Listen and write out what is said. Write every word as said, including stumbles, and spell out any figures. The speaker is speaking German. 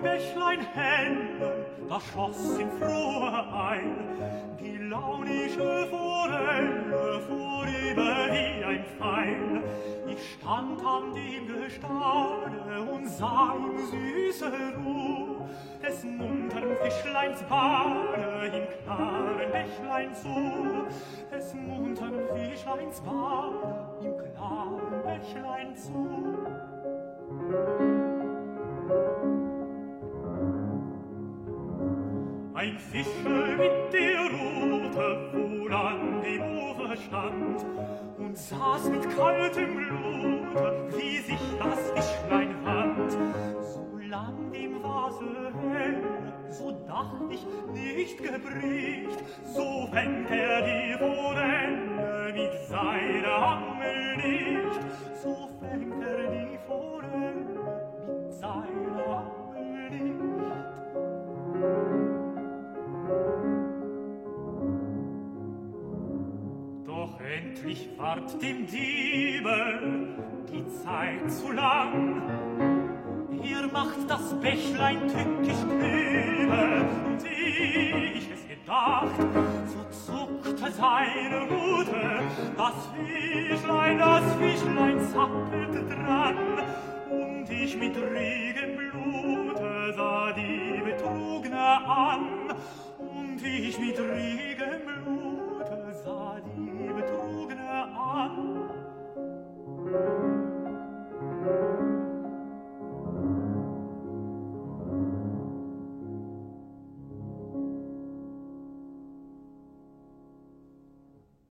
Bächlein helle, da schoss im Frohe ein, die launische Forelle vorüber wie ein Pfeil. Ich stand an dem Gestade und sah ihm süße Ruh, des muntern Fischleins Bade im klaren Bächlein zu, des muntern Fischleins Bade im klaren Bächlein zu. Ein Fischl mit der Rute wohl an dem Ufer stand und saß mit kaltem Blute, wie sich das Fischlein wand. Solang dem Wasser hell, so dacht ich nicht gebricht, so fängt er die Forelle mit seiner Angel nicht, so fängt er die Forelle mit seiner Angel nicht. Doch endlich ward dem Diebe die Zeit zu lang. Er macht das Bächlein tückisch trübe, und wie ich es gedacht, so zuckte seine Rute, das Fischlein, das Fischlein zappelte dran, und ich mit regem Blute sah die Betrugner an, und ich mit regem Blute